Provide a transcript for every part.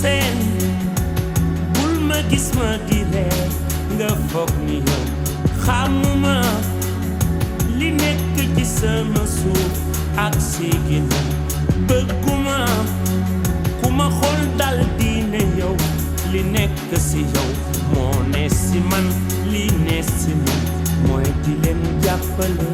seen bul ma gis ma di ree nga foog ni yow xamuma li nekk ci sama suuf ak si ginnaaw bëgguma ku ma xool dal di ne yow li nekk si yow moo ne si man li ne si man mooy di leen jàppale.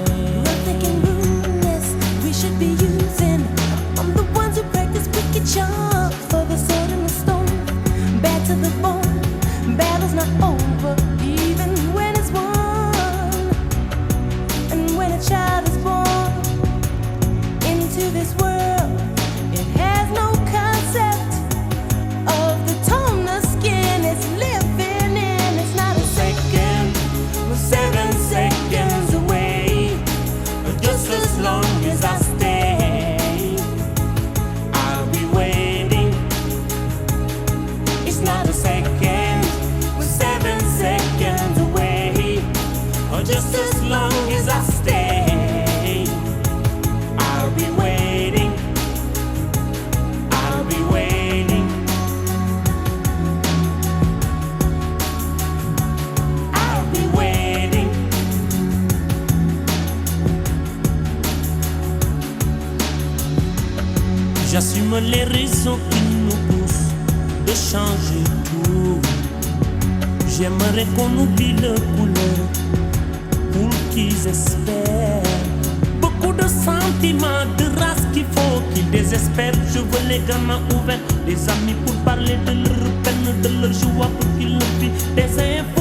We should be using. I'm the ones who practice wicked charms for the sword and the stone. Bad to the bone. Battle's not over, even when it's won. And when a child is born into this world, it has no concept of the tone the skin is living in. It's not a second, we're 7 seconds away, but just as long as I stay, I'll be waiting. It's not a second, we're 7 seconds away, or just as long as I stay, I'll be waiting. I'll be waiting. I'll be waiting. J'assume les raisons qui nous poussent de changer tout. J'aimerais qu'on oublie le couleur pour qu'ils espèrent. Beaucoup de sentiments, de race qu'il faut qu'ils désespèrent. Je veux les gamins ouverts, des amis pour parler de leur peine, de leur joie pour qu'ils le vivent. Des infos